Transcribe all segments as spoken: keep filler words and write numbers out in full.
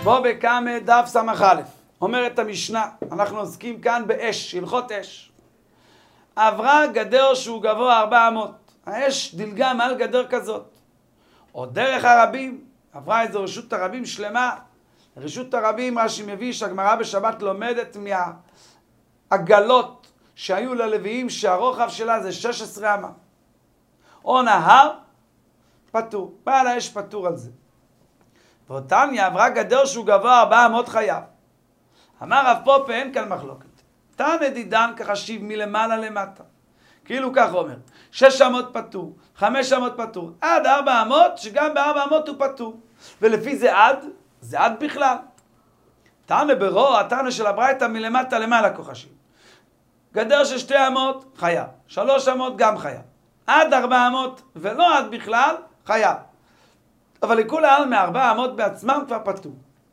בוא בקמא דף סמך א', אומרת המשנה, אנחנו עוסקים כאן באש, הלכות אש. עברה גדר שהוא גבוה ארבע אמות, האש דילגה מעל גדר כזאת. או דרך הרבים, עברה איזו רשות הרבים שלמה. רשות הרבים, רש"י מביא שהגמרא בשבת לומדת מהעגלות שהיו ללוויים שהרוחב שלה זה שש עשרה אמה. או נהר, פטור, בעל האש פטור על זה. ואותניה עברה גדר שהוא גבוה ארבע אמות חייב. אמר רב פופה, אין כאן מחלוקת. תנא דידן כחשיב מלמעלה למטה. כאילו כך אומר, שש אמות פטור, חמש אמות פטור, עד ארבע אמות, שגם בארבע אמות הוא פטור. ולפי זה עד, זה עד בכלל. תנא ברור, התנא של הברייתא מלמטה למעלה כחשיב. גדר של שתי אמות, חייב. שלוש אמות גם חייב. עד ארבע אמות, ולא עד בכלל, חייב. אבל לכולי עלמא מארבע אמות בעצמם כבר פטור.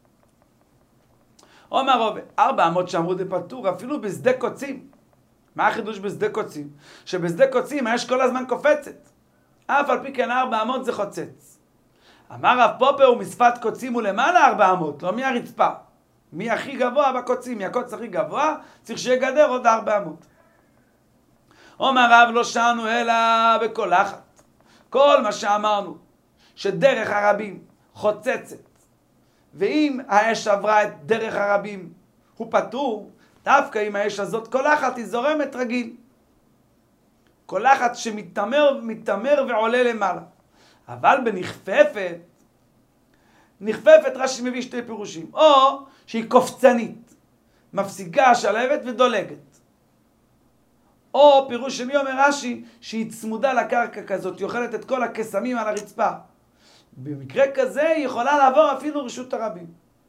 אומר רבי, ארבע אמות שאמרו זה פטור, אפילו בשדה קוצים. מה החידוש בשדה קוצים? שבשדה קוצים האש כל הזמן קופצת. אף על פי כן ארבע אמות זה חוצץ. אמר רב פופה, הוא משפת קוצים הוא למעלה ארבע אמות, לא מהרצפה. מי הכי גבוה בקוצים, מי הקוץ הכי גבוה, צריך שיהיה גדר עוד ארבע אמות. אומר רב, לא שענו אלא בכל אחת. כל מה שאמרנו, שדרך הרבים חוצצת, ואם האש עברה את דרך הרבים הוא פטור, דווקא אם האש הזאת כל אחת היא זורמת רגיל. כל אחת שמתמר, מתמר ועולה למעלה. אבל בנכפפת, נכפפת רש"י מביא שתי פירושים. או שהיא קופצנית, מפסיקה שלבת ודולגת. או פירוש שני אומר רש"י שהיא צמודה לקרקע כזאת, היא אוכלת את כל הקסמים על הרצפה. במקרה כזה היא יכולה לעבור אפילו רשות הרבים.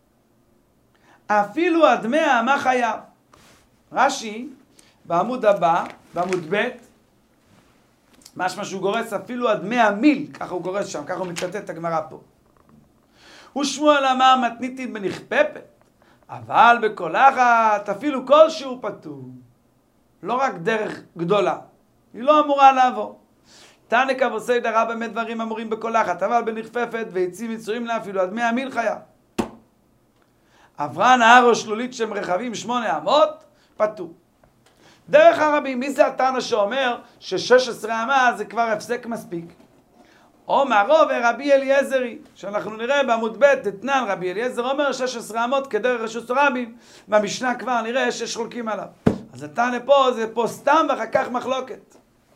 אפילו עד מאה אמה חייב. רש"י בעמוד הבא, בעמוד ב', משמע שהוא גורס אפילו עד מאה מיל, ככה הוא גורס שם, ככה הוא מצטט את הגמרא פה. ושמואל אמר מתניתין בנכפפת, אבל בכל אחת אפילו כלשהו פטור. לא רק דרך גדולה, היא לא אמורה לעבור. תנא כבוסי דרא באמת דברים אמורים בכל אחת, אבל בנכפפת ועצים מצויים לה אפילו עד מאה מיל חייב. עברה נהר או שלולית שהם רחבים שמונה אמות, פטור. דרך הרבים, מי זה התנא שאומר ש-שש עשרה אמה זה כבר הפסק מספיק? או מהרוב רבי אליעזרי, שאנחנו נראה בעמוד ב' דתנן רבי אליעזר אומר שש עשרה אמות כדרך רשות הרבים, במשנה כבר נראה שיש חולקים עליו. אז התנא פה זה פה סתם ואחר כך מחלוקת.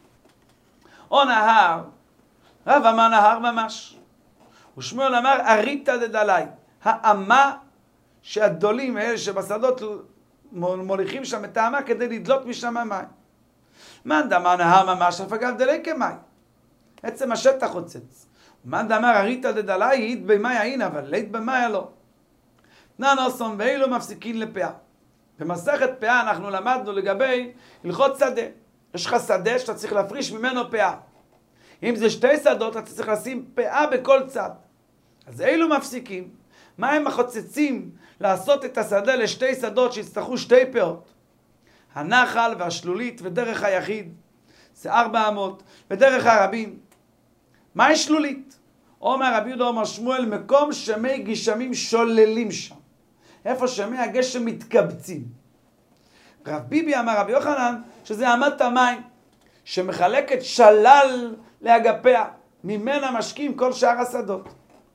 או נהר, רב אמר נהר ממש. ושמואל אמר אריתא דדלי, האמה שהגדולים האלה שבשדות מוליכים שם את האמה כדי לדלות משם המים. מאן דאמר נהר ממש, אף אגב דלי כמים. עצם השטח חוצץ. מאן דאמר אריתא דדלי, אית במאי אין, אבל לית במאי לא. תנן אוסון ואילו מפסיקין לפאה. במסכת פאה אנחנו למדנו לגבי הלכות שדה. יש לך שדה שאתה צריך להפריש ממנו פאה. אם זה שתי שדות, אתה צריך לשים פאה בכל צד. אז אילו מפסיקים? מה הם החוצצים לעשות את השדה לשתי שדות שיצטרכו שתי פאות? הנחל והשלולית ודרך היחיד, זה ארבע אמות, ודרך הרבים. מהי שלולית? אומר רבי יהודה אומר שמואל, מקום שמי גשמים שוללים שם. איפה שמי הגשם מתקבצים. רב ביבי אמר רבי יוחנן שזה אמת המים שמחלקת שלל לאגפיה, ממנה משקים כל שאר השדות.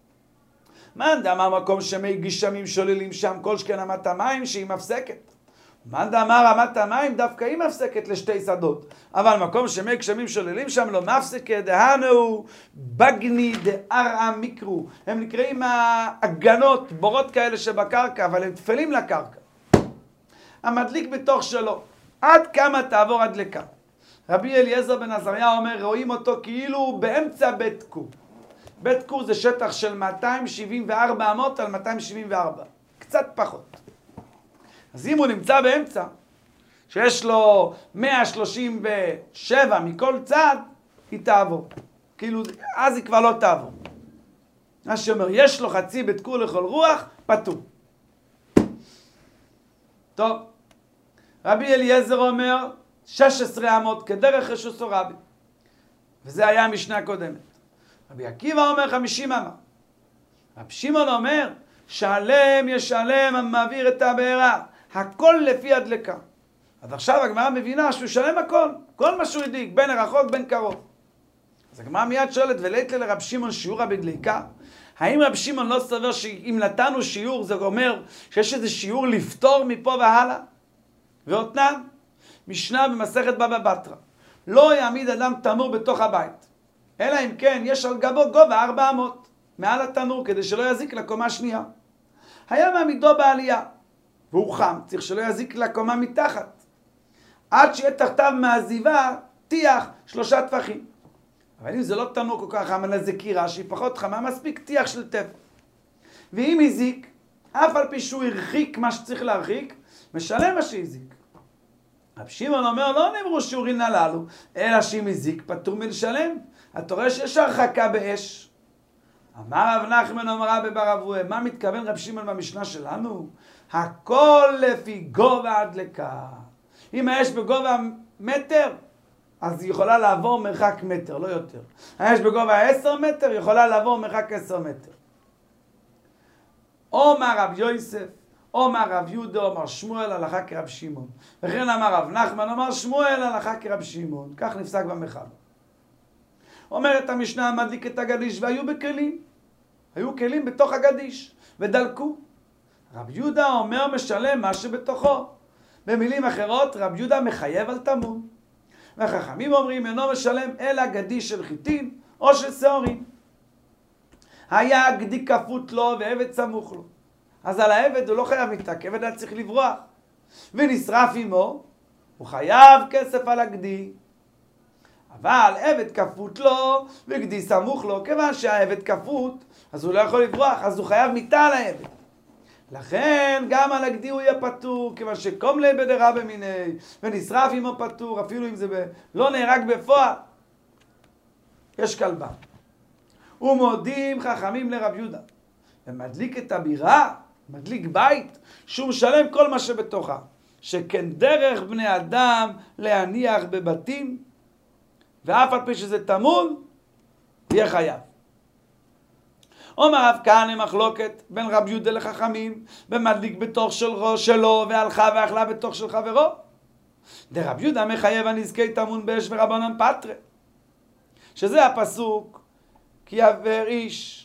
מאן דאמר מקום שמי גשמים שוללים שם כל שכן אמת המים שהיא מפסקת. מאן דאמר אמת המים דווקא היא מפסקת לשתי שדות. אבל מקום שמי גשמים שוללים שם לא מפסקת, דהנו בגני דארעה מיקרו. הם נקראים הגנות, בורות כאלה שבקרקע, אבל הם תפלים לקרקע. המדליק בתוך שלו, עד כמה תעבור הדלקה. רבי אליעזר בן עזריה אומר, רואים אותו כאילו באמצע בית כור. בית כור זה שטח של מאתיים שבעים וארבע אמות על מאתיים שבעים וארבע, קצת פחות. אז אם הוא נמצא באמצע, שיש לו מאה שלושים ושבע מכל צד, היא תעבור. כאילו, אז היא כבר לא תעבור. מה שאומר, יש לו חצי בית כור לכל רוח, פטור. טוב, רבי אליעזר אומר, שש עשרה אמות כדרך רשות הרבים. וזה היה המשנה הקודמת. רבי עקיבא אומר חמישים אמה. רב שמעון אומר שלם ישלם המעביר את הבעירה. הכל לפי הדלקה. אז עכשיו הגמרא מבינה שהוא שלם הכל. כל מה שהוא הדליק, בין הרחוק בין קרוב. אז הגמרא מיד שואלת, ולית לרב שמעון שיעורא בדליקה? האם רב שמעון לא סובר שאם נתנו שיעור זה אומר שיש איזה שיעור לפתור מפה והלאה? ואותנן, משנה במסכת בבא בתרא. לא יעמיד אדם תנור בתוך הבית. אלא אם כן יש על גבו גובה ארבע אמות מעל התנור כדי שלא יזיק לקומה שנייה. היה מעמידו בעלייה והוא חם, צריך שלא יזיק לקומה מתחת. עד שיהיה תחתיו מעזיבה טיח שלושה טפחים. אבל אם זה לא תנור כל כך חם, אלא זה קירה שהיא פחות חמה, מספיק טיח של טפח. ואם הזיק, אף על פי שהוא הרחיק מה שצריך להרחיק, משלם מה שהזיק. רב שמעון אומר, לא נאמרו שיעורין הללו, אלא שאם הזיק פטור מלשלם. אתה רואה שיש הרחקה באש. אמר רב נחמן אמר רבי בר אבוה, מה מתכוון רב שמעון במשנה שלנו? הכל לפי גובה הדלקה. אם האש בגובה מטר, אז היא יכולה לעבור מרחק מטר, לא יותר. האש בגובה עשר מטר, יכולה לעבור מרחק עשר מטר. אומר רב יוסף, אומר רב יהודה, אומר שמואל, הלכה כרב שמעון. וכן אמר רב נחמן, אומר שמואל, הלכה כרב שמעון. כך נפסק במחבר. אומרת המשנה, מדליק את הגדיש והיו בכלים. היו כלים בתוך הגדיש ודלקו. רב יהודה אומר משלם מה שבתוכו. במילים אחרות, רב יהודה מחייב על תמון. והחכמים אומרים, אינו משלם אלא גדיש של חיטין או של שעורים. היה גדי כפות לו ועבד סמוך לו. אז על העבד הוא לא חייב מיתה, כי עבד היה צריך לברוח. ונשרף עמו, הוא חייב כסף על הגדי. אבל עבד כפות לו וגדי סמוך לו, כיוון שהעבד כפות, אז הוא לא יכול לברוח, אז הוא חייב מיתה על העבד. לכן גם על הגדי הוא יהיה פטור, כיוון שקום לעבד הרע במיני, ונשרף עמו פטור, אפילו אם זה ב... לא נהרג בפועל. יש כלבה. ומודים חכמים לרב יהודה. ומדליק את הבירה, מדליק בית, שהוא משלם כל מה שבתוכה. שכן דרך בני אדם להניח בבתים, ואף על פי שזה תמון, יהיה חייב. אומר רב כהנא מחלוקת בין רב יהודה לחכמים, במדליק בתוך של ראש שלו, והלכה ואכלה בתוך של חברו. דרב יהודה מחייב הנזקי תמון באש ורבנן פטרי. שזה הפסוק, כי יבער איש,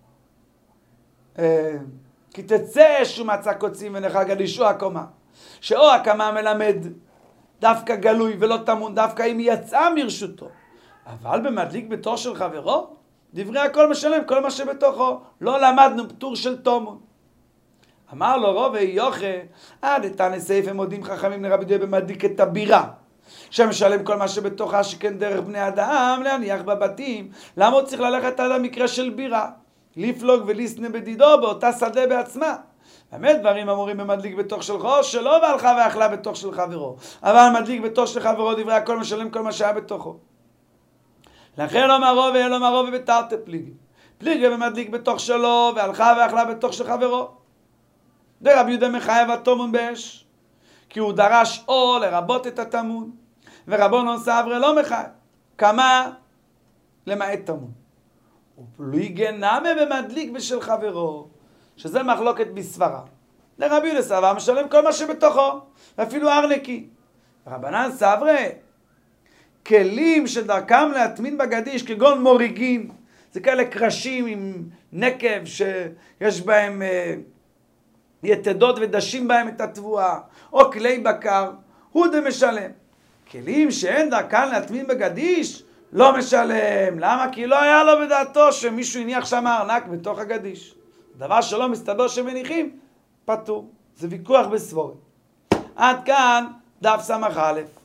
אה, כי תצא אש ומצא קוצים ונחל גדישו הקומה. שאו הקמה מלמד דווקא גלוי ולא תמון, דווקא אם היא יצאה מרשותו. אבל במדליק בתוך של חברו, דברי הכל משלם, כל מה שבתוכו. לא למדנו פטור של תומון. אמר לו רובי יוכה, עד תנא סייפא מודים חכמים לרבי יהודה במדליק את הבירה, שמשלם כל מה שבתוכה, שכן דרך בני אדם להניח בבתים. למה הוא צריך ללכת עד המקרה של בירה? לפלוג וליסנה בדידו באותה שדה בעצמה. באמת דברים אמורים במדליק בתוך של ראש שלו, והלכה ואכלה בתוך של חברו. אבל מדליק בתוך של חברו, דברי הכל משלם כל מה שהיה בתוכו. לכן אומר רובי, אלא אומר רובי בתרתי פליגי. פליגי במדליק בתוך שלו, והלכה ואכלה בתוך של חברו. דרב יהודה מחייב התומון באש, כי הוא דרש או לרבות את התמון, ורבונן סברי לא מחייב. כמה? למעט תמון. ופליגי נמי במדליק בשל חברו, שזה מחלוקת בסברה. לרבי יהודה סבא משלם כל מה שבתוכו, ואפילו ארנקי. רבנן סברי, כלים שדרכם להטמין בגדיש, כגון מוריגין, זה כאלה קרשים עם נקב שיש בהם אה, יתדות ודשים בהם את התבואה, או כלי בקר, הוא דה משלם. כלים שאין דרכם להטמין בגדיש, לא משלם. למה? כי לא היה לו בדעתו שמישהו הניח שם ארנק בתוך הגדיש. דבר שלא מסתבר שמניחים, פטור. זה ויכוח בסבורת. עד כאן דף סמך א'.